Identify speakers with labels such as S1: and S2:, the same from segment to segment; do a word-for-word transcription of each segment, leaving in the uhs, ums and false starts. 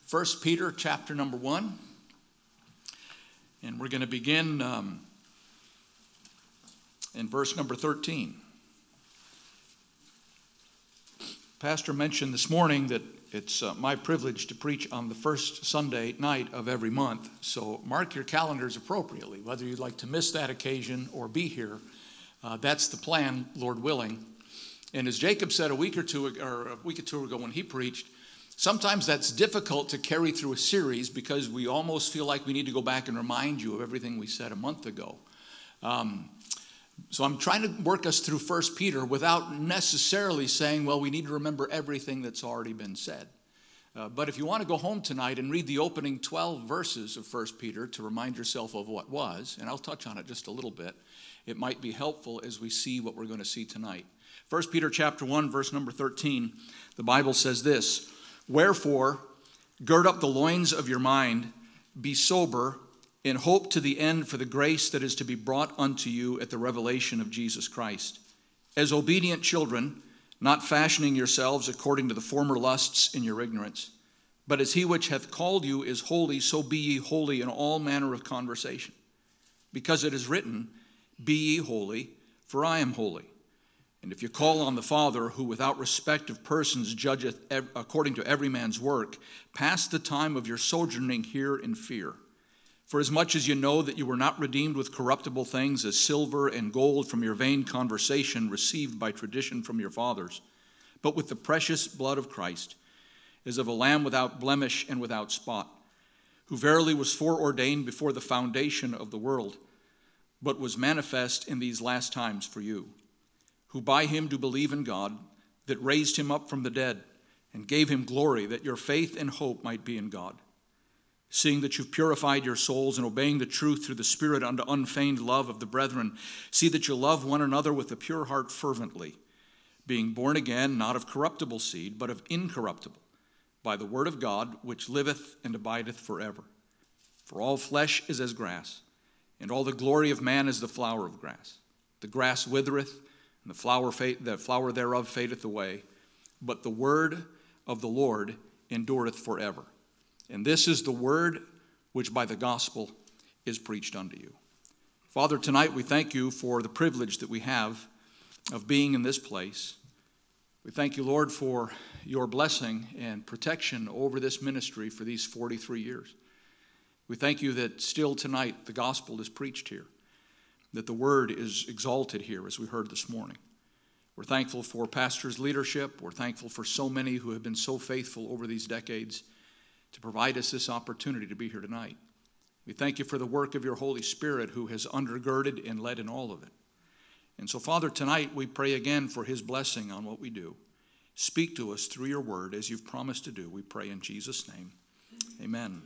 S1: First Peter chapter number one. And we're going to begin um, in verse number thirteen. Pastor mentioned this morning that it's uh, my privilege to preach on the first Sunday night of every month. So mark your calendars appropriately, whether you'd like to miss that occasion or be here. Uh, that's the plan, Lord willing. And as Jacob said a week or two or a week or two ago when he preached, sometimes that's difficult to carry through a series because we almost feel like we need to go back and remind you of everything we said a month ago. Um, so I'm trying to work us through First Peter without necessarily saying, well, we need to remember everything that's already been said. Uh, but if you want to go home tonight and read the opening twelve verses of First Peter to remind yourself of what was, and I'll touch on it just a little bit, it might be helpful as we see what we're going to see tonight. First Peter chapter one, verse number thirteen, the Bible says this, "Wherefore, gird up the loins of your mind, be sober, in hope to the end for the grace that is to be brought unto you at the revelation of Jesus Christ. As obedient children, not fashioning yourselves according to the former lusts in your ignorance, but as he which hath called you is holy, so be ye holy in all manner of conversation. Because it is written, Be ye holy, for I am holy. And if you call on the Father, who without respect of persons judgeth ev- according to every man's work, pass the time of your sojourning here in fear. For as much as you know that you were not redeemed with corruptible things as silver and gold from your vain conversation received by tradition from your fathers, but with the precious blood of Christ, as of a lamb without blemish and without spot, who verily was foreordained before the foundation of the world, but was manifest in these last times for you, who by him do believe in God, that raised him up from the dead, and gave him glory, that your faith and hope might be in God. Seeing that you've purified your souls and obeying the truth through the Spirit unto unfeigned love of the brethren, see that you love one another with a pure heart fervently, being born again, not of corruptible seed, but of incorruptible, by the word of God, which liveth and abideth forever. For all flesh is as grass, and all the glory of man is the flower of grass. The grass withereth, and the flower, fade, the flower thereof fadeth away, but the word of the Lord endureth forever. And this is the word which by the gospel is preached unto you." Father, tonight we thank you for the privilege that we have of being in this place. We thank you, Lord, for your blessing and protection over this ministry for these forty-three years. We thank you that still tonight the gospel is preached here, that the word is exalted here as we heard this morning. We're thankful for pastor's leadership. We're thankful for so many who have been so faithful over these decades to provide us this opportunity to be here tonight. We thank you for the work of your Holy Spirit who has undergirded and led in all of it. And so, Father, tonight we pray again for his blessing on what we do. Speak to us through your word as you've promised to do. We pray in Jesus' name. Amen.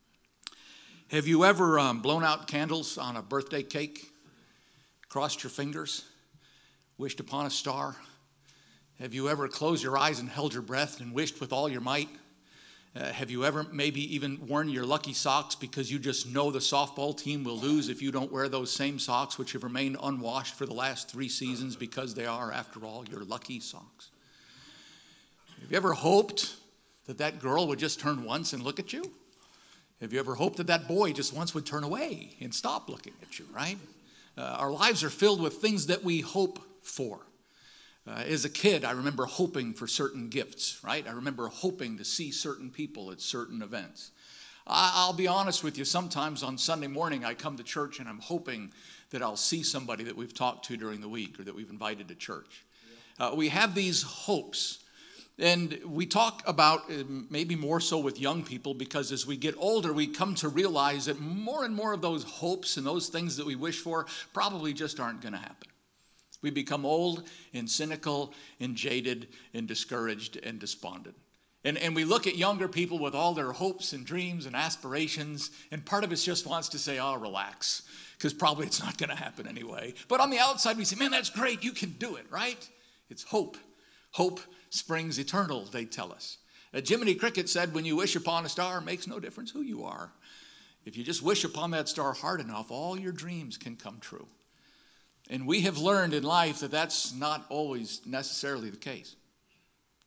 S1: Have you ever um, blown out candles on a birthday cake, crossed your fingers, wished upon a star? Have you ever closed your eyes and held your breath and wished with all your might? Uh, have you ever maybe even worn your lucky socks because you just know the softball team will lose if you don't wear those same socks which have remained unwashed for the last three seasons because they are, after all, your lucky socks? Have you ever hoped that that girl would just turn once and look at you? Have you ever hoped that that boy just once would turn away and stop looking at you, right? Uh, our lives are filled with things that we hope for. Uh, as a kid, I remember hoping for certain gifts, right? I remember hoping to see certain people at certain events. I, I'll be honest with you, sometimes on Sunday morning I come to church and I'm hoping that I'll see somebody that we've talked to during the week or that we've invited to church. Uh, we have these hopes. And we talk about uh, maybe more so with young people because as we get older, we come to realize that more and more of those hopes and those things that we wish for probably just aren't going to happen. We become old and cynical and jaded and discouraged and despondent. And, and we look at younger people with all their hopes and dreams and aspirations, and part of us just wants to say, oh, relax, because probably it's not going to happen anyway. But on the outside, we say, man, that's great, you can do it, right? It's hope. Hope springs eternal, they tell us. Uh, Jiminy Cricket said, when you wish upon a star, it makes no difference who you are. If you just wish upon that star hard enough, all your dreams can come true. And we have learned in life that that's not always necessarily the case.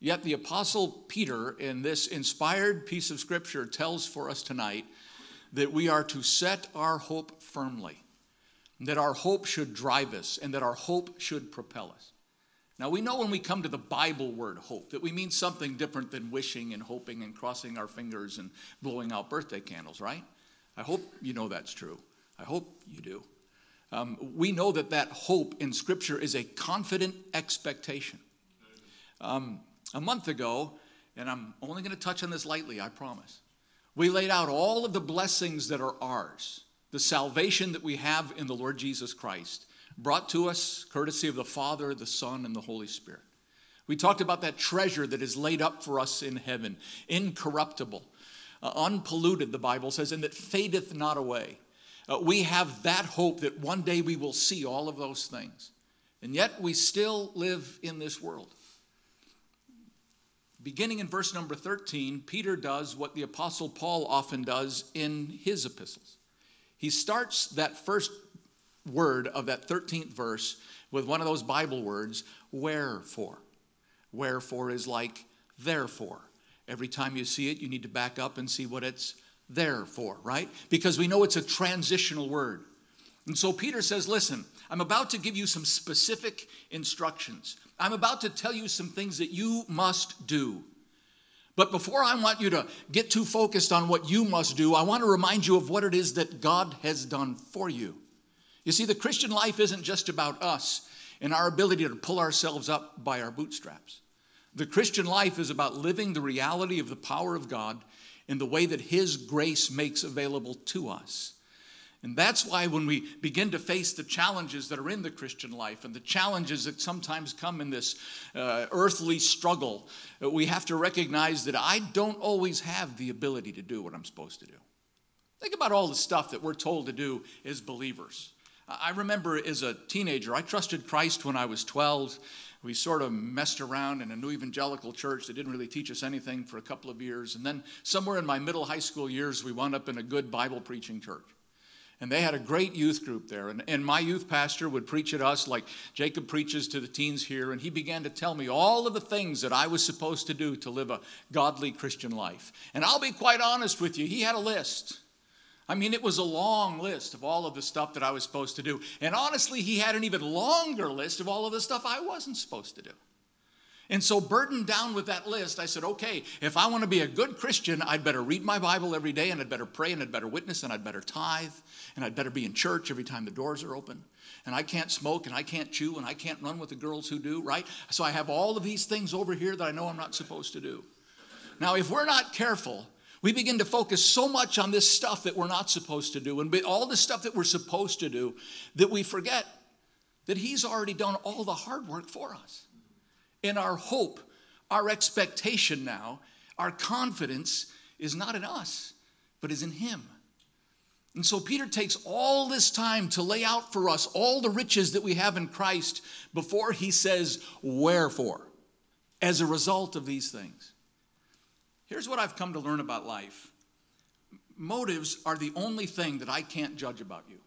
S1: Yet the Apostle Peter, in this inspired piece of Scripture, tells for us tonight that we are to set our hope firmly, that our hope should drive us, and that our hope should propel us. Now, we know when we come to the Bible word hope that we mean something different than wishing and hoping and crossing our fingers and blowing out birthday candles, right? I hope you know that's true. I hope you do. Um, we know that that hope in Scripture is a confident expectation. Um, a month ago, and I'm only going to touch on this lightly, I promise, we laid out all of the blessings that are ours, the salvation that we have in the Lord Jesus Christ, brought to us courtesy of the Father, the Son, and the Holy Spirit. We talked about that treasure that is laid up for us in heaven, incorruptible, uh, unpolluted, the Bible says, and that fadeth not away. Uh, we have that hope that one day we will see all of those things. And yet we still live in this world. Beginning in verse number thirteen, Peter does what the Apostle Paul often does in his epistles. He starts that first word of that thirteenth verse with one of those Bible words, wherefore. Wherefore is like therefore. Every time you see it, you need to back up and see what it's there for, right? Because we know it's a transitional word. And so Peter says, listen, I'm about to give you some specific instructions. I'm about to tell you some things that you must do. But before I want you to get too focused on what you must do, I want to remind you of what it is that God has done for you. You see, the Christian life isn't just about us and our ability to pull ourselves up by our bootstraps. The Christian life is about living the reality of the power of God in the way that His grace makes available to us. And that's why when we begin to face the challenges that are in the Christian life and the challenges that sometimes come in this uh, earthly struggle, we have to recognize that I don't always have the ability to do what I'm supposed to do. Think about all the stuff that we're told to do as believers. I remember as a teenager, I trusted Christ when I was twelve. We sort of messed around in a new evangelical church that didn't really teach us anything for a couple of years. And then somewhere in my middle high school years, we wound up in a good Bible preaching church. And they had a great youth group there. And, and my youth pastor would preach at us like Jacob preaches to the teens here. And he began to tell me all of the things that I was supposed to do to live a godly Christian life. And I'll be quite honest with you, he had a list. I mean, it was a long list of all of the stuff that I was supposed to do. And honestly, he had an even longer list of all of the stuff I wasn't supposed to do. And so burdened down with that list, I said, okay, if I want to be a good Christian, I'd better read my Bible every day, and I'd better pray, and I'd better witness, and I'd better tithe, and I'd better be in church every time the doors are open. And I can't smoke, and I can't chew, and I can't run with the girls who do, right? So I have all of these things over here that I know I'm not supposed to do. Now, if we're not careful, we begin to focus so much on this stuff that we're not supposed to do, and all the stuff that we're supposed to do, that we forget that He's already done all the hard work for us. And our hope, our expectation now, our confidence is not in us, but is in Him. And so Peter takes all this time to lay out for us all the riches that we have in Christ before he says, wherefore, as a result of these things. Here's what I've come to learn about life. Motives are the only thing that I can't judge about you.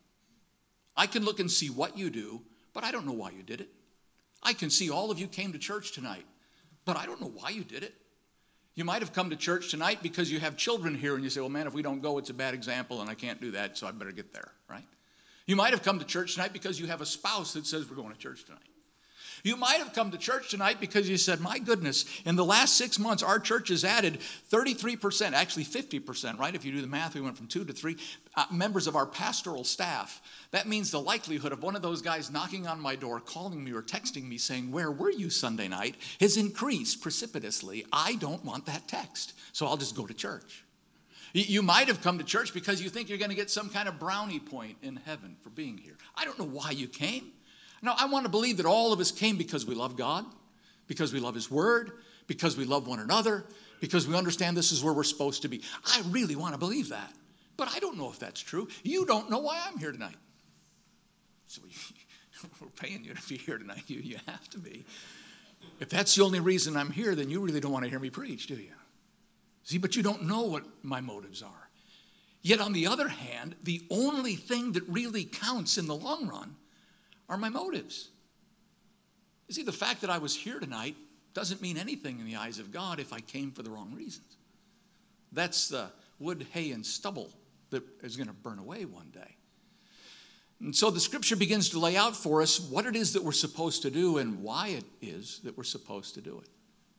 S1: I can look and see what you do, but I don't know why you did it. I can see all of you came to church tonight, but I don't know why you did it. You might have come to church tonight because you have children here and you say, well, man, if we don't go, it's a bad example and I can't do that, so I better get there, right? You might have come to church tonight because you have a spouse that says we're going to church tonight. You might have come to church tonight because you said, my goodness, in the last six months, our church has added thirty-three percent, actually fifty percent, right? If you do the math, we went from two to three uh, members of our pastoral staff. That means the likelihood of one of those guys knocking on my door, calling me or texting me saying, where were you Sunday night, has increased precipitously. I don't want that text, so I'll just go to church. You might have come to church because you think you're going to get some kind of brownie point in heaven for being here. I don't know why you came. No, I want to believe that all of us came because we love God, because we love His Word, because we love one another, because we understand this is where we're supposed to be. I really want to believe that, but I don't know if that's true. You don't know why I'm here tonight. So we're paying you to be here tonight. You, you have to be. If that's the only reason I'm here, then you really don't want to hear me preach, do you? See, but you don't know what my motives are. Yet on the other hand, the only thing that really counts in the long run are my motives. You see, the fact that I was here tonight doesn't mean anything in the eyes of God if I came for the wrong reasons. That's the wood, hay, and stubble that is going to burn away one day. And so the scripture begins to lay out for us what it is that we're supposed to do and why it is that we're supposed to do it.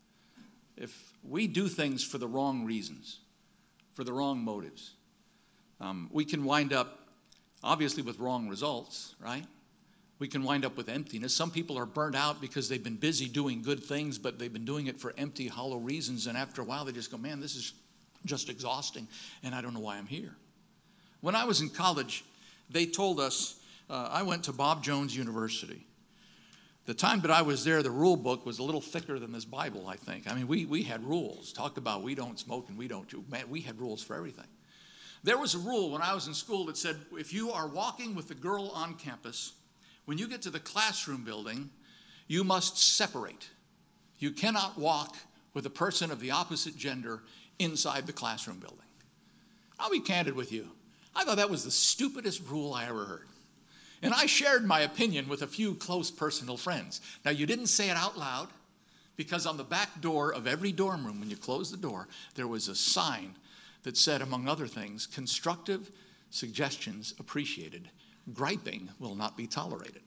S1: If we do things for the wrong reasons, for the wrong motives, um, we can wind up, obviously, with wrong results, right? We can wind up with emptiness. Some people are burnt out because they've been busy doing good things, but they've been doing it for empty, hollow reasons. And after a while, they just go, man, this is just exhausting, and I don't know why I'm here. When I was in college, they told us, uh, I went to Bob Jones University. The time that I was there, the rule book was a little thicker than this Bible, I think. I mean, we, we had rules. Talked about we don't smoke and we don't do. Man, we had rules for everything. There was a rule when I was in school that said if you are walking with a girl on campus, when you get to the classroom building, you must separate. You cannot walk with a person of the opposite gender inside the classroom building. I'll be candid with you. I thought that was the stupidest rule I ever heard. And I shared my opinion with a few close personal friends. Now, you didn't say it out loud because on the back door of every dorm room, when you closed the door, there was a sign that said, among other things, constructive suggestions appreciated. Griping will not be tolerated.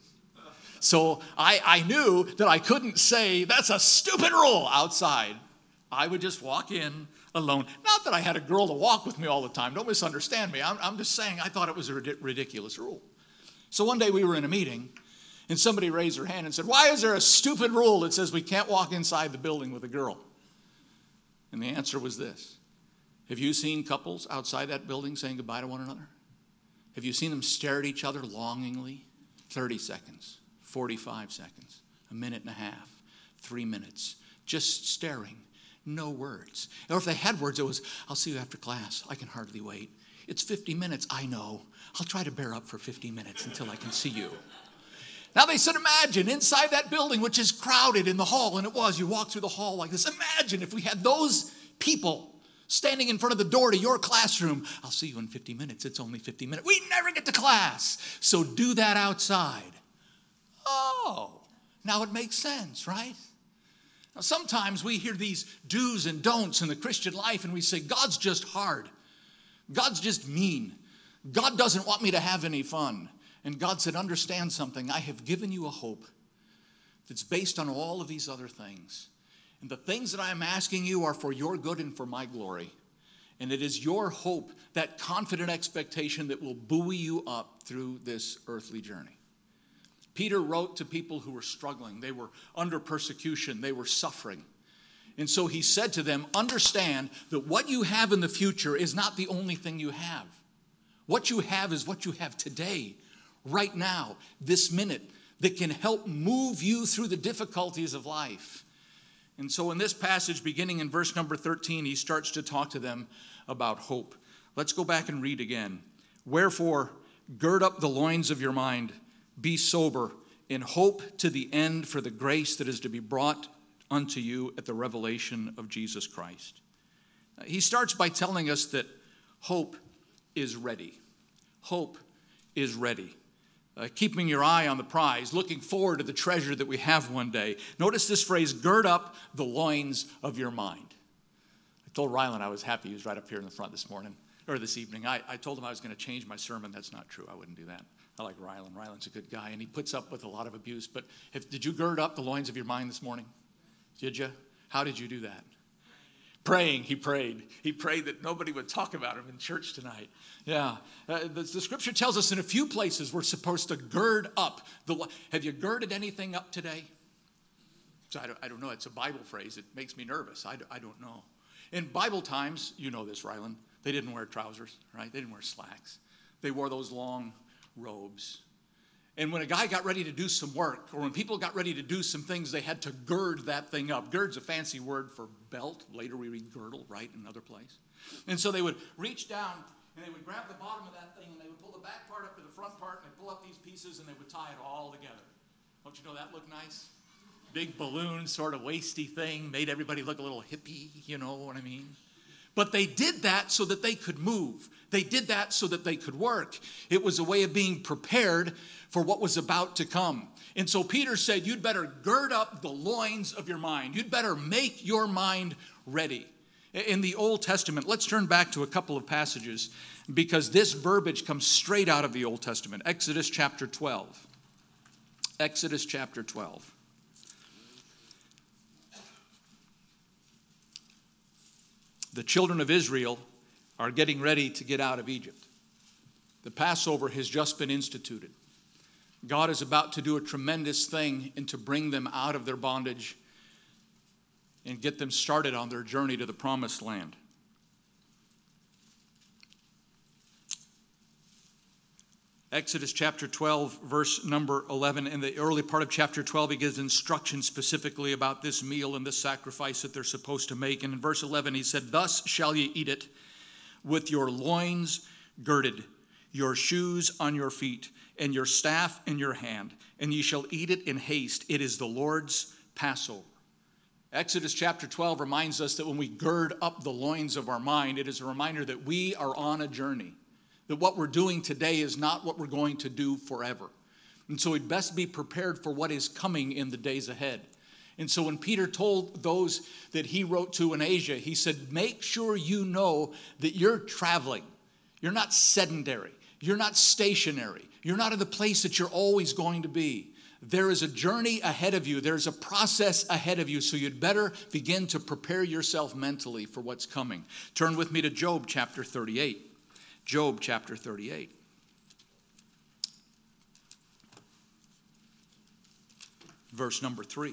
S1: So I, I knew that I couldn't say, that's a stupid rule outside. I would just walk in alone. Not that I had a girl to walk with me all the time. Don't misunderstand me. I'm, I'm just saying I thought it was a ridiculous rule. So one day we were in a meeting, and somebody raised their hand and said, why is there a stupid rule that says we can't walk inside the building with a girl? And the answer was this. Have you seen couples outside that building saying goodbye to one another? Have you seen them stare at each other longingly? thirty seconds, forty-five seconds, a minute and a half, three minutes, just staring, no words. Or if they had words, it was, I'll see you after class. I can hardly wait. It's fifty minutes, I know. I'll try to bear up for fifty minutes until I can see you. Now they said, imagine inside that building, which is crowded in the hall, and it was, you walk through the hall like this. Imagine if we had those people standing in front of the door to your classroom. I'll see you in fifty minutes. It's only fifty minutes. We never get to class. So do that outside. Oh, now it makes sense, right? Now sometimes we hear these do's and don'ts in the Christian life, and we say, God's just hard. God's just mean. God doesn't want me to have any fun. And God said, understand something. I have given you a hope that's based on all of these other things. And the things that I am asking you are for your good and for my glory. And it is your hope, that confident expectation that will buoy you up through this earthly journey. Peter wrote to people who were struggling. They were under persecution. They were suffering. And so he said to them, understand that what you have in the future is not the only thing you have. What you have is what you have today, right now, this minute, that can help move you through the difficulties of life. And so in this passage, beginning in verse number thirteen, he starts to talk to them about hope. Let's go back and read again. Wherefore, gird up the loins of your mind, be sober, in hope to the end for the grace that is to be brought unto you at the revelation of Jesus Christ. He starts by telling us that hope is ready. Hope is ready. Uh, keeping your eye on the prize, looking forward to the treasure that we have one day. Notice this phrase, gird up the loins of your mind. I told Rylan I was happy he was right up here in the front this morning, or this evening. I, I told him I was going to change my sermon. That's not true. I wouldn't do that. I like Rylan. Rylan's a good guy, and he puts up with a lot of abuse. But if, did you gird up the loins of your mind this morning? Did you? How did you do that? Praying, he prayed. He prayed that nobody would talk about him in church tonight. Yeah. Uh, the, the scripture tells us in a few places we're supposed to gird up. The, have you girded anything up today? So I don't, I don't know. It's a Bible phrase. It makes me nervous. I, I don't know. In Bible times, you know this, Rylan, they didn't wear trousers, right? They didn't wear slacks. They wore those long robes. And when a guy got ready to do some work, or when people got ready to do some things, they had to gird that thing up. Gird's a fancy word for belt. Later we read girdle, right, in another place. And so they would reach down, and they would grab the bottom of that thing, and they would pull the back part up to the front part, and they'd pull up these pieces, and they would tie it all together. Don't you know that looked nice? Big balloon, sort of waisty thing, made everybody look a little hippie, you know what I mean? But they did that so that they could move. They did that so that they could work. It was a way of being prepared for what was about to come. And so Peter said, you'd better gird up the loins of your mind. You'd better make your mind ready. In the Old Testament, let's turn back to a couple of passages because this verbiage comes straight out of the Old Testament. Exodus chapter twelve. Exodus chapter twelve. The children of Israel are getting ready to get out of Egypt. The Passover has just been instituted. God is about to do a tremendous thing and to bring them out of their bondage and get them started on their journey to the promised land. Exodus chapter twelve, verse number eleven. In the early part of chapter twelve, he gives instructions specifically about this meal and this sacrifice that they're supposed to make. And in verse eleven, he said, thus shall ye eat it with your loins girded, your shoes on your feet, and your staff in your hand, and ye shall eat it in haste. It is the Lord's Passover. Exodus chapter twelve reminds us that when we gird up the loins of our mind, it is a reminder that we are on a journey, that what we're doing today is not what we're going to do forever. And so we'd best be prepared for what is coming in the days ahead. And so when Peter told those that he wrote to in Asia, he said, make sure you know that you're traveling. You're not sedentary. You're not stationary. You're not in the place that you're always going to be. There is a journey ahead of you. There's a process ahead of you. So you'd better begin to prepare yourself mentally for what's coming. Turn with me to Job chapter thirty-eight. Job chapter thirty-eight. Verse number three.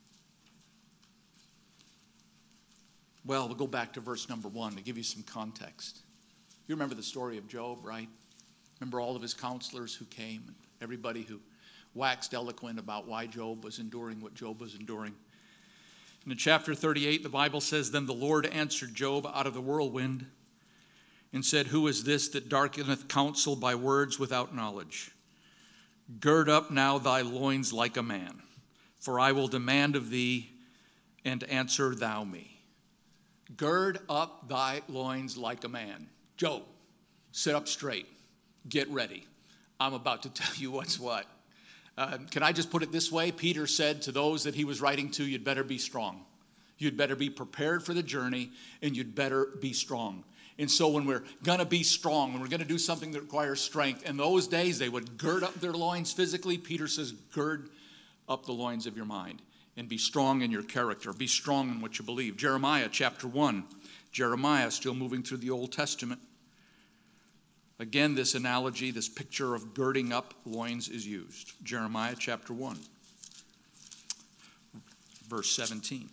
S1: Well, we'll go back to verse number one to give you some context. You remember the story of Job, right? Remember all of his counselors who came, and everybody who waxed eloquent about why Job was enduring what Job was enduring. And in chapter thirty-eight, the Bible says, then the Lord answered Job out of the whirlwind and said, who is this that darkeneth counsel by words without knowledge? Gird up now thy loins like a man, for I will demand of thee, and answer thou me. Gird up thy loins like a man. Job, sit up straight. Get ready. I'm about to tell you what's what. Uh, can I just put it this way? Peter said to those that he was writing to, you'd better be strong. You'd better be prepared for the journey, and you'd better be strong. And so when we're going to be strong, when we're going to do something that requires strength, in those days they would gird up their loins physically. Peter says, gird up the loins of your mind and be strong in your character. Be strong in what you believe. Jeremiah chapter one. Jeremiah, still moving through the Old Testament. Again, this analogy, this picture of girding up loins is used. Jeremiah chapter one, verse seventeen.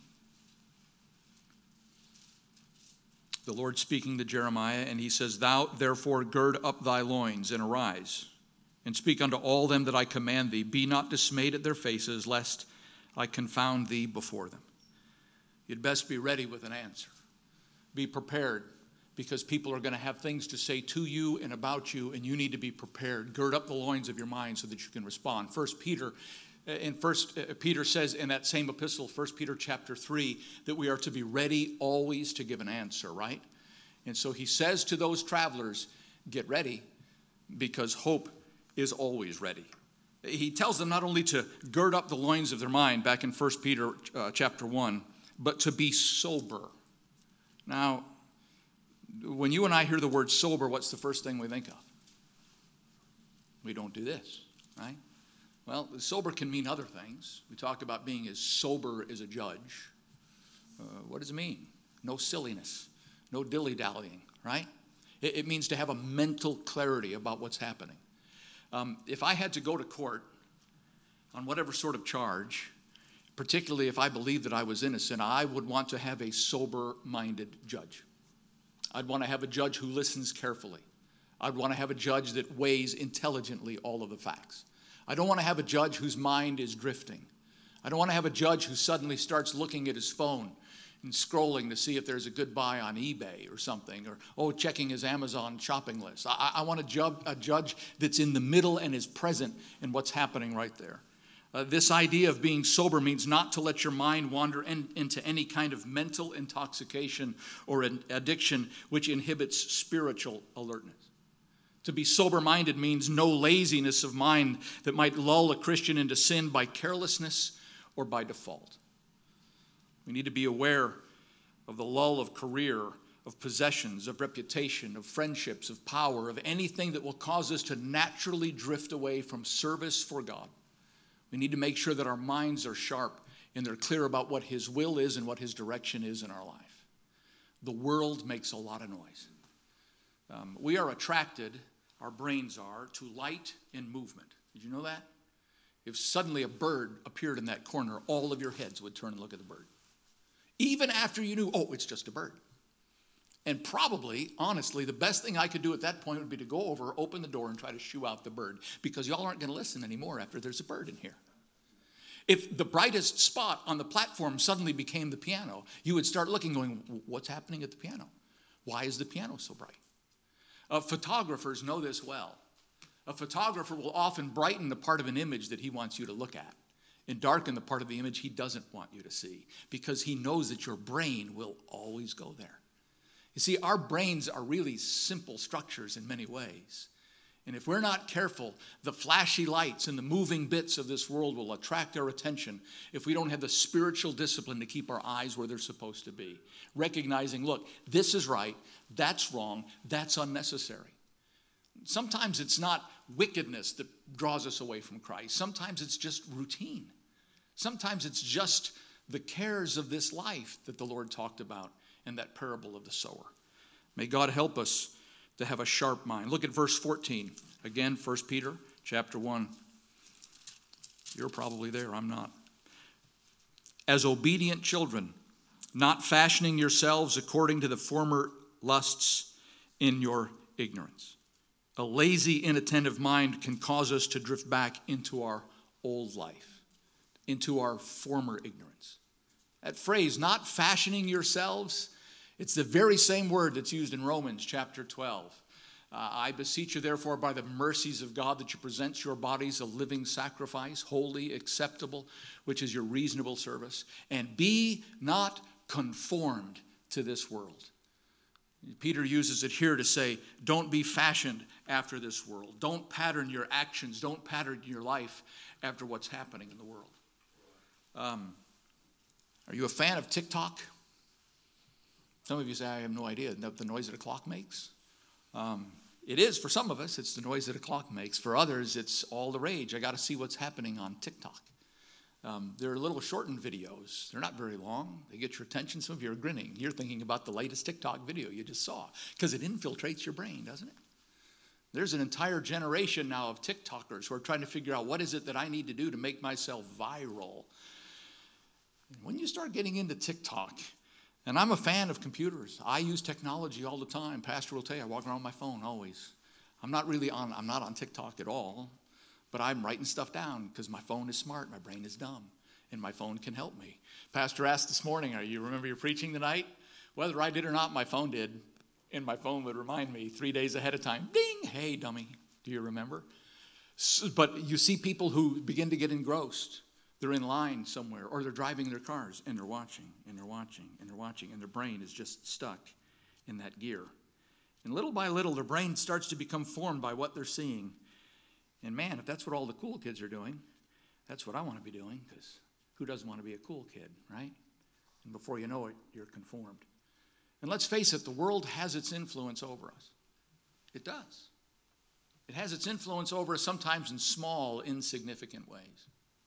S1: The Lord speaking to Jeremiah, and he says, thou therefore gird up thy loins and arise, and speak unto all them that I command thee. Be not dismayed at their faces, lest I confound thee before them. You'd best be ready with an answer. Be prepared, because people are going to have things to say to you and about you, and you need to be prepared. Gird up the loins of your mind so that you can respond. First Peter, in First Peter says in that same epistle, First Peter chapter three, that we are to be ready always to give an answer, right? And so he says to those travelers, get ready, because hope is always ready. He tells them not only to gird up the loins of their mind, back in First Peter uh, chapter one, but to be sober. Now, when you and I hear the word sober, what's the first thing we think of? We don't do this, right? Well, sober can mean other things. We talk about being as sober as a judge. Uh, what does it mean? No silliness, no dilly-dallying, right? It, it means to have a mental clarity about what's happening. Um, if I had to go to court on whatever sort of charge, particularly if I believed that I was innocent, I would want to have a sober-minded judge. I'd want to have a judge who listens carefully. I'd want to have a judge that weighs intelligently all of the facts. I don't want to have a judge whose mind is drifting. I don't want to have a judge who suddenly starts looking at his phone and scrolling to see if there's a good buy on eBay or something, or, oh, checking his Amazon shopping list. I, I want a, ju- a judge that's in the middle and is present in what's happening right there. Uh, this idea of being sober means not to let your mind wander in, into any kind of mental intoxication or an addiction which inhibits spiritual alertness. To be sober-minded means no laziness of mind that might lull a Christian into sin by carelessness or by default. We need to be aware of the lull of career, of possessions, of reputation, of friendships, of power, of anything that will cause us to naturally drift away from service for God. We need to make sure that our minds are sharp and they're clear about what His will is and what His direction is in our life. The world makes a lot of noise. Um, we are attracted, our brains are, to light and movement. Did you know that? If suddenly a bird appeared in that corner, all of your heads would turn and look at the bird. Even after you knew, oh, it's just a bird. And probably, honestly, the best thing I could do at that point would be to go over, open the door, and try to shoo out the bird, because y'all aren't going to listen anymore after there's a bird in here. If the brightest spot on the platform suddenly became the piano, you would start looking, going, what's happening at the piano? Why is the piano so bright? Uh, photographers know this well. A photographer will often brighten the part of an image that he wants you to look at and darken the part of the image he doesn't want you to see, because he knows that your brain will always go there. You see, our brains are really simple structures in many ways. And if we're not careful, the flashy lights and the moving bits of this world will attract our attention if we don't have the spiritual discipline to keep our eyes where they're supposed to be. Recognizing, look, this is right, that's wrong, that's unnecessary. Sometimes it's not wickedness that draws us away from Christ. Sometimes it's just routine. Sometimes it's just the cares of this life that the Lord talked about in that parable of the sower. May God help us to have a sharp mind. Look at verse fourteen. Again, First Peter chapter one. You're probably there, I'm not. As obedient children, not fashioning yourselves according to the former lusts in your ignorance. A lazy, inattentive mind can cause us to drift back into our old life, into our former ignorance. That phrase, not fashioning yourselves, it's the very same word that's used in Romans chapter twelve. Uh, I beseech you, therefore, by the mercies of God, that you present your bodies a living sacrifice, holy, acceptable, which is your reasonable service, and be not conformed to this world. Peter uses it here to say, don't be fashioned after this world. Don't pattern your actions. Don't pattern your life after what's happening in the world. Um, are you a fan of TikTok? Some of you say, I have no idea the noise that a clock makes. Um, it is for some of us. It's the noise that a clock makes. For others, it's all the rage. I got to see what's happening on TikTok. Um, they're little shortened videos. They're not very long. They get your attention. Some of you are grinning. You're thinking about the latest TikTok video you just saw, because it infiltrates your brain, doesn't it? There's an entire generation now of TikTokers who are trying to figure out, what is it that I need to do to make myself viral? When you start getting into TikTok, and I'm a fan of computers. I use technology all the time. Pastor will tell you, I walk around with my phone always. I'm not really on, I'm not on TikTok at all. But I'm writing stuff down because my phone is smart, my brain is dumb, and my phone can help me. Pastor asked this morning, "Are you remember your preaching tonight?" Whether I did or not, my phone did, and my phone would remind me three days ahead of time. Ding! Hey, dummy, do you remember? So, but you see people who begin to get engrossed. They're in line somewhere, or they're driving their cars, and they're watching, and they're watching, and they're watching, and their brain is just stuck in that gear. And little by little, their brain starts to become formed by what they're seeing. And man, if that's what all the cool kids are doing, that's what I want to be doing, because who doesn't want to be a cool kid, right? And before you know it, you're conformed. And let's face it, the world has its influence over us. It does. It has its influence over us sometimes in small, insignificant ways.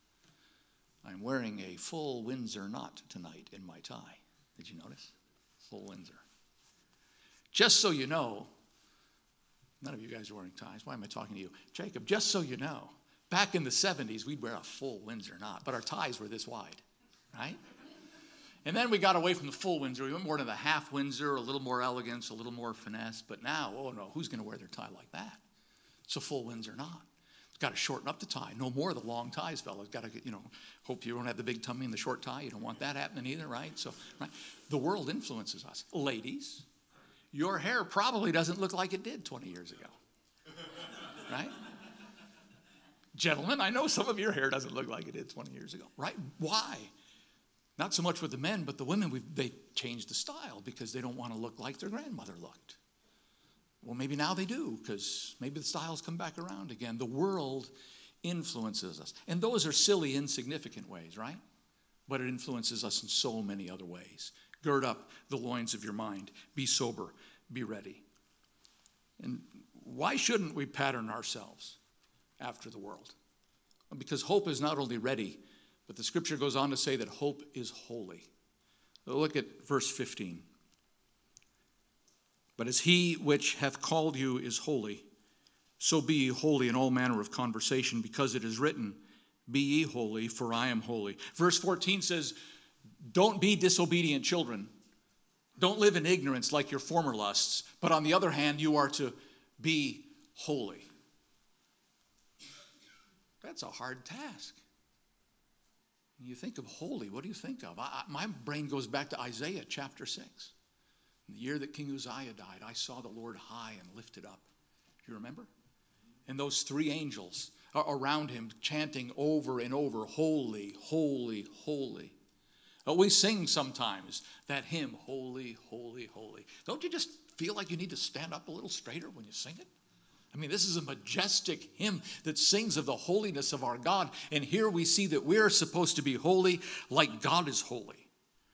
S1: I'm wearing a full Windsor knot tonight in my tie. Did you notice? Full Windsor. Just so you know, none of you guys are wearing ties. Why am I talking to you? Jacob, just so you know, back in the seventies, we'd wear a full Windsor knot, but our ties were this wide, right? And then we got away from the full Windsor. We went more to the half Windsor, a little more elegance, a little more finesse. But now, oh no, who's going to wear their tie like that? It's a full Windsor knot. It's got to shorten up the tie. No more of the long ties, fellas. Got to, you know, hope you don't have the big tummy and the short tie. You don't want that happening either, right? So, right. The world influences us. Ladies, your hair probably doesn't look like it did twenty years ago, right? Gentlemen, I know some of your hair doesn't look like it did twenty years ago, right? Why? Not so much with the men, but the women, we've, they changed the style because they don't want to look like their grandmother looked. Well, maybe now they do, because maybe the styles come back around again. The world influences us. And those are silly, insignificant ways, right? But it influences us in so many other ways. Gird up the loins of your mind. Be sober. Be ready. And why shouldn't we pattern ourselves after the world? Because hope is not only ready, but the scripture goes on to say that hope is holy. So look at verse fifteen. But as he which hath called you is holy, so be ye holy in all manner of conversation, because it is written, be ye holy, for I am holy. Verse fourteen says, don't be disobedient children. Don't live in ignorance like your former lusts. But on the other hand, you are to be holy. That's a hard task. When you think of holy, what do you think of? I, my brain goes back to Isaiah chapter six. In the year that King Uzziah died, I saw the Lord high and lifted up. Do you remember? And those three angels are around him chanting over and over, holy, holy, holy. Uh, we sing sometimes that hymn, holy, holy, holy. Don't you just feel like you need to stand up a little straighter when you sing it? I mean, this is a majestic hymn that sings of the holiness of our God. And here we see that we're supposed to be holy like God is holy.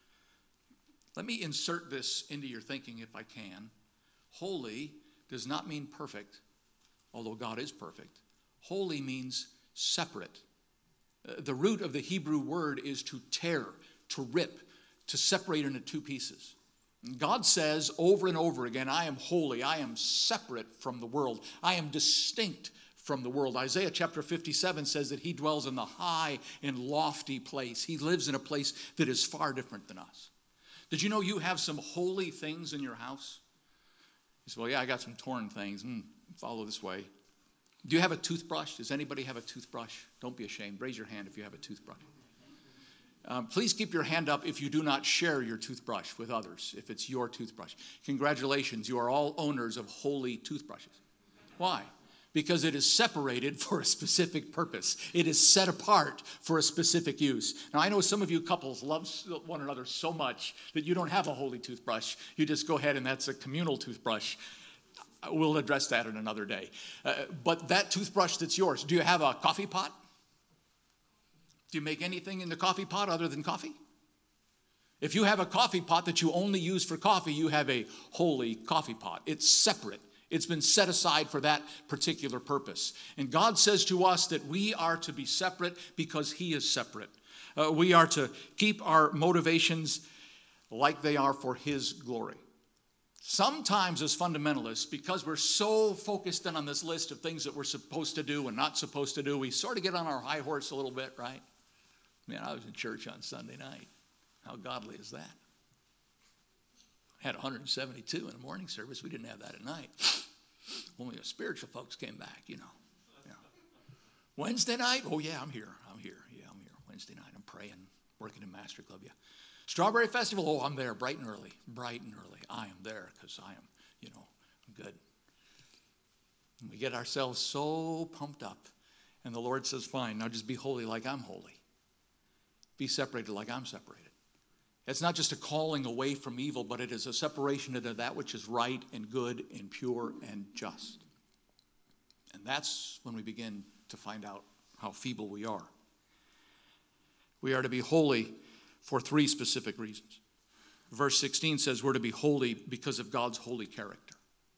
S1: Let me insert this into your thinking if I can. Holy does not mean perfect, although God is perfect. Holy means separate. Uh, the root of the Hebrew word is to tear, to rip, to separate into two pieces. God says over and over again, I am holy, I am separate from the world, I am distinct from the world. Isaiah chapter fifty-seven says that he dwells in the high and lofty place. He lives in a place that is far different than us. Did you know you have some holy things in your house? You say, well, yeah, I got some torn things. Mm, follow this way. Do you have a toothbrush? Does anybody have a toothbrush? Don't be ashamed. Raise your hand if you have a toothbrush. Um, please keep your hand up if you do not share your toothbrush with others, if it's your toothbrush. Congratulations, you are all owners of holy toothbrushes. Why? Because it is separated for a specific purpose. It is set apart for a specific use. Now, I know some of you couples love one another so much that you don't have a holy toothbrush. You just go ahead and that's a communal toothbrush. We'll address that in another day. Uh, but that toothbrush that's yours, do you have a coffee pot? Do you make anything in the coffee pot other than coffee? If you have a coffee pot that you only use for coffee, you have a holy coffee pot. It's separate. It's been set aside for that particular purpose. And God says to us that we are to be separate because he is separate. Uh, we are to keep our motivations like they are for his glory. Sometimes as fundamentalists, because we're so focused in on this list of things that we're supposed to do and not supposed to do, we sort of get on our high horse a little bit, right? Man, I was in church on Sunday night. How godly is that? Had one hundred seventy-two in the morning service. We didn't have that at night. Only the spiritual folks came back, you know. Yeah. Wednesday night? Oh, yeah, I'm here. I'm here. Yeah, I'm here. Wednesday night, I'm praying, working in Master Club. Yeah. Strawberry Festival? Oh, I'm there bright and early. Bright and early. I am there because I am, you know, I'm good. And we get ourselves so pumped up. And the Lord says, fine, now just be holy like I'm holy. Be separated like I'm separated. It's not just a calling away from evil, but it is a separation into that which is right and good and pure and just. And that's when we begin to find out how feeble we are. We are to be holy for three specific reasons. Verse sixteen says we're to be holy because of God's holy character.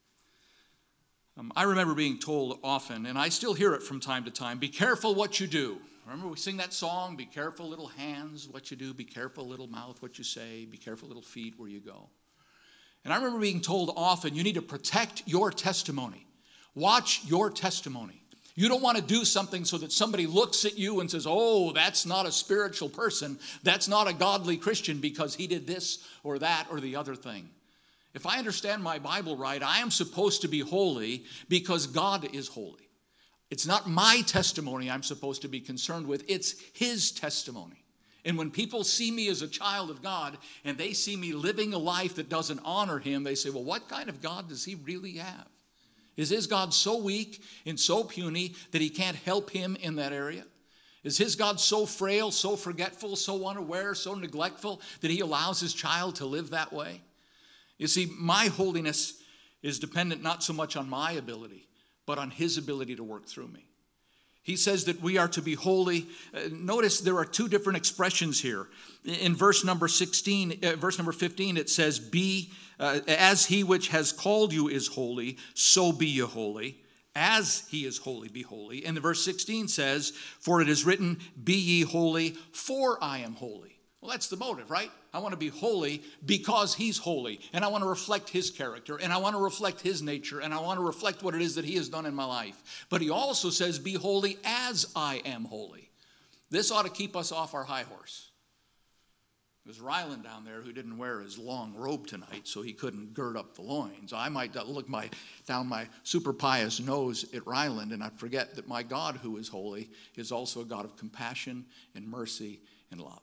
S1: Um, I remember being told often, and I still hear it from time to time, be careful what you do. Remember we sing that song, be careful little hands what you do, be careful little mouth what you say, be careful little feet where you go. And I remember being told often, you need to protect your testimony. Watch your testimony. You don't want to do something so that somebody looks at you and says, oh, that's not a spiritual person. That's not a godly Christian because he did this or that or the other thing. If I understand my Bible right, I am supposed to be holy because God is holy. It's not my testimony I'm supposed to be concerned with. It's his testimony. And when people see me as a child of God and they see me living a life that doesn't honor him, they say, well, what kind of God does he really have? Is his God so weak and so puny that he can't help him in that area? Is his God so frail, so forgetful, so unaware, so neglectful that he allows his child to live that way? You see, my holiness is dependent not so much on my ability, but on his ability to work through me. He says that we are to be holy. Uh, notice there are two different expressions here. In verse number sixteen, uh, verse number fifteen, it says, "Be uh, as he which has called you is holy, so be ye holy. As he is holy, be holy." And the verse sixteen says, "For it is written, be ye holy, for I am holy." Well, that's the motive, right? I want to be holy because he's holy, and I want to reflect his character, and I want to reflect his nature, and I want to reflect what it is that he has done in my life. But he also says, be holy as I am holy. This ought to keep us off our high horse. There's Ryland down there who didn't wear his long robe tonight, so he couldn't gird up the loins. I might look my, down my super pious nose at Ryland, and I'd forget that my God, who is holy, is also a God of compassion and mercy and love.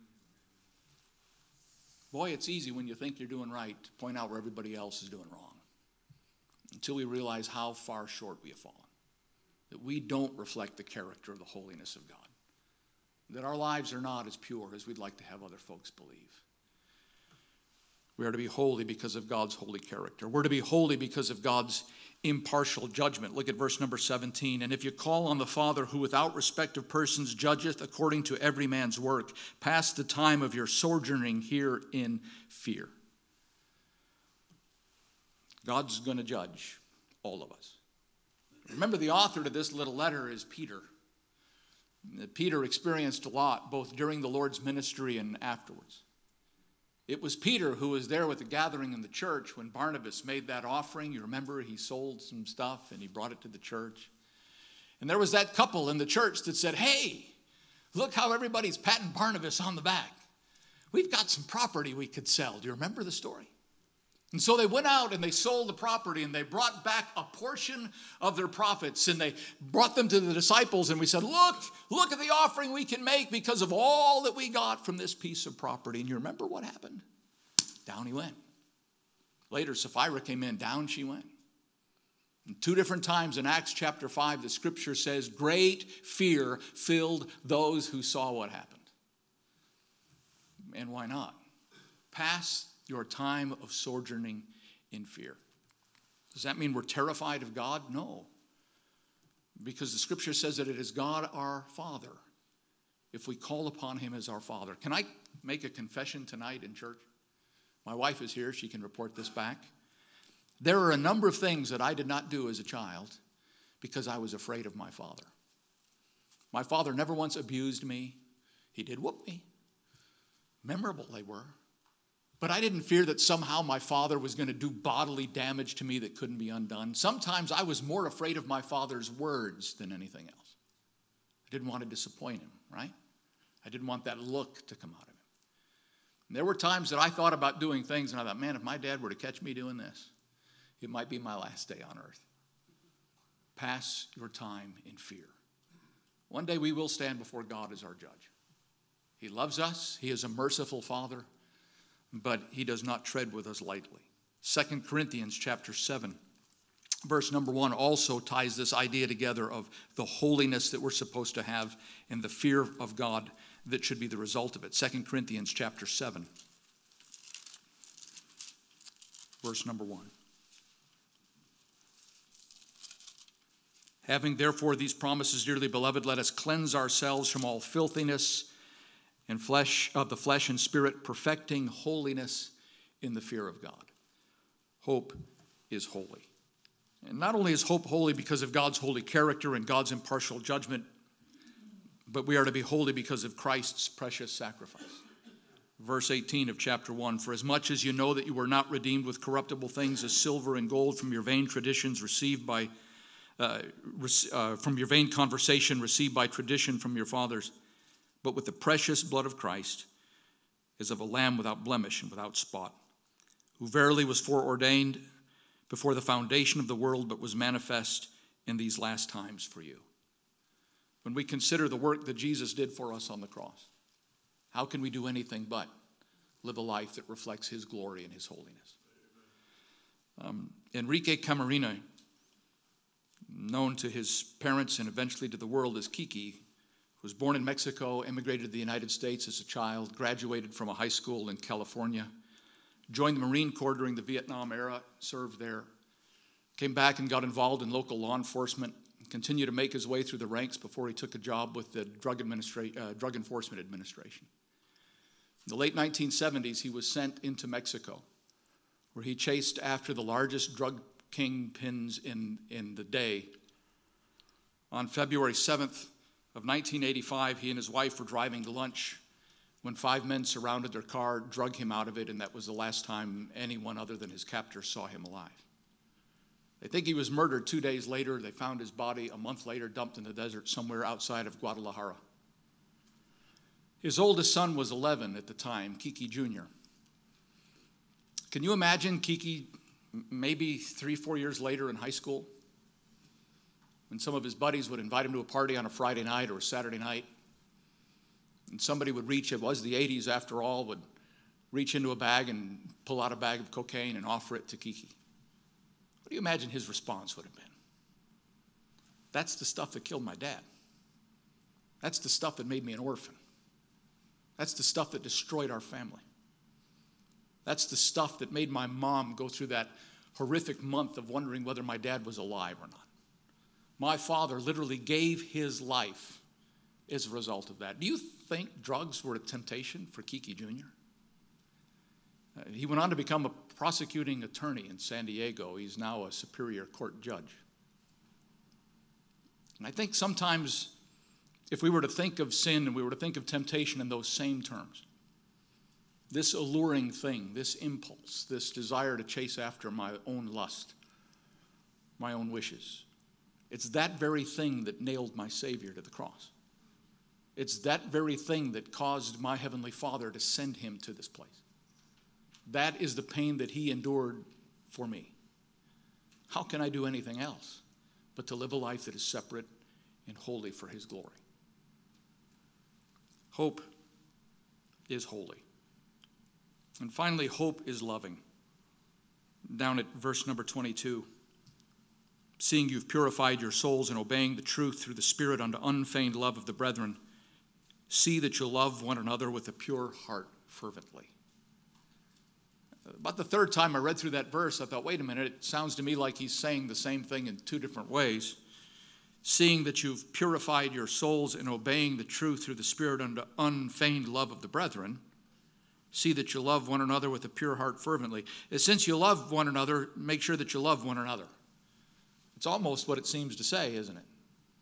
S1: Boy, it's easy when you think you're doing right to point out where everybody else is doing wrong, until we realize how far short we have fallen, that we don't reflect the character of the holiness of God, that our lives are not as pure as we'd like to have other folks believe. We are to be holy because of God's holy character. We're to be holy because of God's impartial judgment. Look at verse number seventeen. "And if you call on the Father, who without respect of persons judgeth according to every man's work, pass the time of your sojourning here in fear." God's going to judge all of us. Remember, the author to this little letter is Peter. Peter experienced a lot, both during the Lord's ministry and afterwards. It was Peter who was there with the gathering in the church when Barnabas made that offering. You remember, he sold some stuff and he brought it to the church. And there was that couple in the church that said, "Hey, look how everybody's patting Barnabas on the back. We've got some property we could sell." Do you remember the story? And so they went out and they sold the property, and they brought back a portion of their profits, and they brought them to the disciples, and we said, look, look at the offering we can make because of all that we got from this piece of property. And you remember what happened? Down he went. Later, Sapphira came in, down she went. And two different times in Acts chapter five, the scripture says, great fear filled those who saw what happened. And why not? Pass your time of sojourning in fear. Does that mean we're terrified of God? No. Because the scripture says that it is God our Father if we call upon him as our Father. Can I make a confession tonight in church? My wife is here. She can report this back. There are a number of things that I did not do as a child because I was afraid of my father. My father never once abused me. He did whoop me. Memorable they were. But I didn't fear that somehow my father was going to do bodily damage to me that couldn't be undone. Sometimes I was more afraid of my father's words than anything else. I didn't want to disappoint him, right? I didn't want that look to come out of him. And there were times that I thought about doing things, and I thought, man, if my dad were to catch me doing this, it might be my last day on earth. Pass your time in fear. One day we will stand before God as our judge. He loves us. He is a merciful Father. But he does not tread with us lightly. Second Corinthians chapter seven, verse number one also ties this idea together of the holiness that we're supposed to have and the fear of God that should be the result of it. Second Corinthians chapter seven, verse number one. "Having therefore these promises, dearly beloved, let us cleanse ourselves from all filthiness and flesh of the flesh and spirit, perfecting holiness in the fear of God." Hope is holy. And not only is hope holy because of God's holy character and God's impartial judgment, but we are to be holy because of Christ's precious sacrifice. Verse eighteen of chapter one, "For as much as you know that you were not redeemed with corruptible things as silver and gold from your vain traditions received by, uh, uh, from your vain conversation received by tradition from your fathers, but with the precious blood of Christ, as of a lamb without blemish and without spot, who verily was foreordained before the foundation of the world, but was manifest in these last times for you." When we consider the work that Jesus did for us on the cross, how can we do anything but live a life that reflects his glory and his holiness? Um, Enrique Camarena known to his parents and eventually to the world as Kiki, was born in Mexico, immigrated to the United States as a child, graduated from a high school in California, joined the Marine Corps during the Vietnam era, served there, came back and got involved in local law enforcement, continued to make his way through the ranks before he took a job with the Drug, Administra- uh, Drug Enforcement Administration. In the late nineteen seventies, he was sent into Mexico, where he chased after the largest drug kingpins in, in the day. On February seventh of nineteen eighty-five, he and his wife were driving to lunch when five men surrounded their car, drug him out of it, and that was the last time anyone other than his captor saw him alive. They think he was murdered two days later. They found his body a month later dumped in the desert somewhere outside of Guadalajara. His oldest son was eleven at the time, Kiki Junior Can you imagine Kiki maybe three, four years later in high school, when some of his buddies would invite him to a party on a Friday night or a Saturday night, and somebody would reach, it was the eighties after all, would reach into a bag and pull out a bag of cocaine and offer it to Kiki? What do you imagine his response would have been? That's the stuff that killed my dad. That's the stuff that made me an orphan. That's the stuff that destroyed our family. That's the stuff that made my mom go through that horrific month of wondering whether my dad was alive or not. My father literally gave his life as a result of that. Do you think drugs were a temptation for Kiki Junior? Uh, he went on to become a prosecuting attorney in San Diego. He's now a Superior Court judge. And I think sometimes if we were to think of sin and we were to think of temptation in those same terms, this alluring thing, this impulse, this desire to chase after my own lust, my own wishes, it's that very thing that nailed my Savior to the cross. It's that very thing that caused my Heavenly Father to send him to this place. That is the pain that he endured for me. How can I do anything else but to live a life that is separate and holy for his glory? Hope is holy. And finally, hope is loving. Down at verse number twenty-two. Seeing you've purified your souls in obeying the truth through the Spirit unto unfeigned love of the brethren, see that you love one another with a pure heart fervently. About the third time I read through that verse, I thought, wait a minute, it sounds to me like he's saying the same thing in two different ways. Seeing that you've purified your souls in obeying the truth through the Spirit unto unfeigned love of the brethren, see that you love one another with a pure heart fervently. Since you love one another, make sure that you love one another. It's almost what it seems to say, isn't it?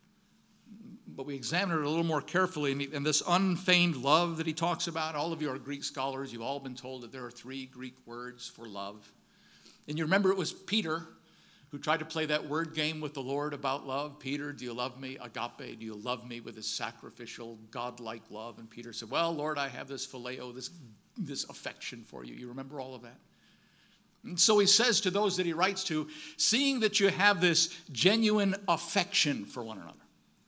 S1: But we examine it a little more carefully, and this unfeigned love that he talks about, all of you are Greek scholars, you've all been told that there are three Greek words for love. And you remember it was Peter who tried to play that word game with the Lord about love. Peter, do you love me? Agape, do you love me with a sacrificial, godlike love? And Peter said, well, Lord, I have this phileo, this, this affection for you. You remember all of that? And so he says to those that he writes to, seeing that you have this genuine affection for one another,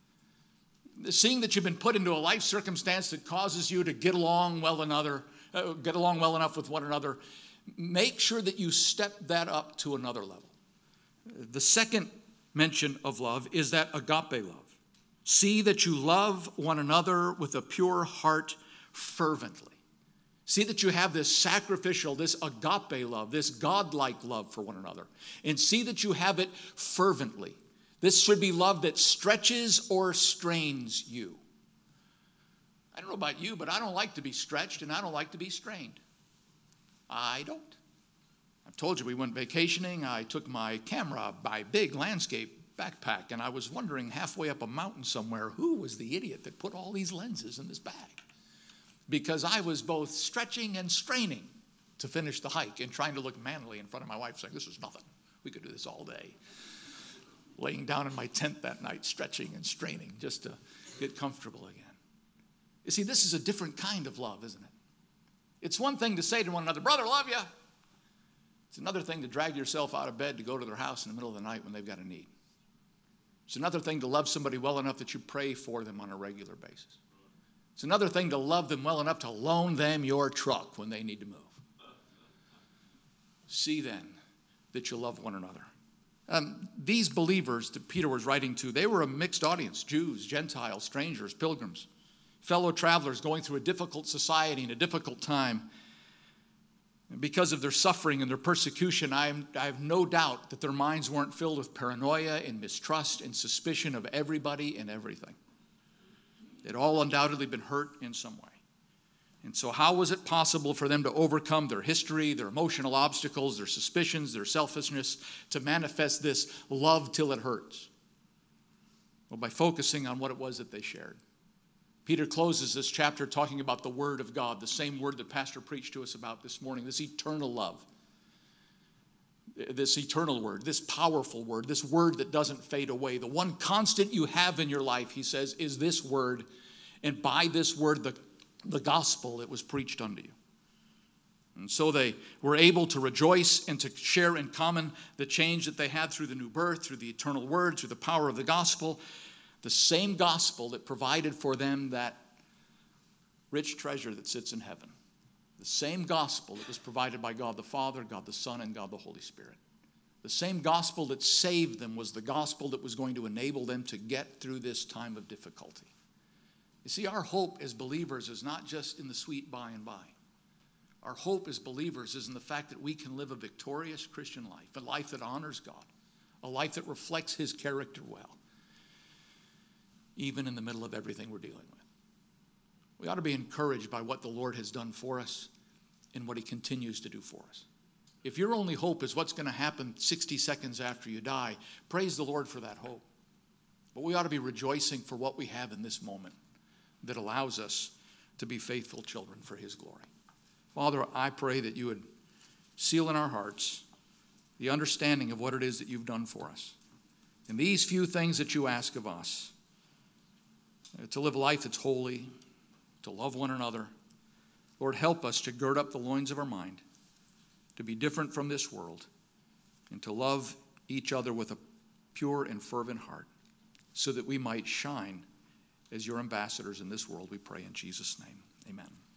S1: seeing that you've been put into a life circumstance that causes you to get along well another, uh, get along well enough with one another, make sure that you step that up to another level. The second mention of love is that agape love. See that you love one another with a pure heart fervently. See that you have this sacrificial, this agape love, this godlike love for one another. And see that you have it fervently. This should be love that stretches or strains you. I don't know about you, but I don't like to be stretched and I don't like to be strained. I don't. I've told you we went vacationing. I took my camera, my big landscape backpack, and I was wondering halfway up a mountain somewhere, who was the idiot that put all these lenses in this bag? Because I was both stretching and straining to finish the hike and trying to look manly in front of my wife, saying, this is nothing. We could do this all day. Laying down in my tent that night, stretching and straining just to get comfortable again. You see, this is a different kind of love, isn't it? It's one thing to say to one another, brother, love you. It's another thing to drag yourself out of bed to go to their house in the middle of the night when they've got a need. It's another thing to love somebody well enough that you pray for them on a regular basis. It's another thing to love them well enough to loan them your truck when they need to move. See then that you love one another Um, these believers that Peter was writing to, they were a mixed audience: Jews, Gentiles, strangers, pilgrims, fellow travelers going through a difficult society and a difficult time. And because of their suffering and their persecution, I, am, I have no doubt that their minds weren't filled with paranoia and mistrust and suspicion of everybody and everything. They'd all undoubtedly been hurt in some way. And so how was it possible for them to overcome their history, their emotional obstacles, their suspicions, their selfishness, to manifest this love till it hurts? Well, by focusing on what it was that they shared. Peter closes this chapter talking about the Word of God, the same word that Pastor preached to us about this morning, this eternal love, this eternal word, this powerful word, this word that doesn't fade away. The one constant you have in your life, he says, is this word, and by this word, the the gospel that was preached unto you. And so they were able to rejoice and to share in common the change that they had through the new birth, through the eternal word, through the power of the gospel, the same gospel that provided for them that rich treasure that sits in heaven. The same gospel that was provided by God the Father, God the Son, and God the Holy Spirit. The same gospel that saved them was the gospel that was going to enable them to get through this time of difficulty. You see, our hope as believers is not just in the sweet by and by. Our hope as believers is in the fact that we can live a victorious Christian life, a life that honors God, a life that reflects his character well, even in the middle of everything we're dealing with. We ought to be encouraged by what the Lord has done for us and what he continues to do for us. If your only hope is what's going to happen sixty seconds after you die, praise the Lord for that hope. But we ought to be rejoicing for what we have in this moment that allows us to be faithful children for his glory. Father, I pray that you would seal in our hearts the understanding of what it is that you've done for us. And these few things that you ask of us, to live a life that's holy, to love one another. Lord, help us to gird up the loins of our mind, to be different from this world, and to love each other with a pure and fervent heart, so that we might shine as your ambassadors in this world, we pray in Jesus' name. Amen.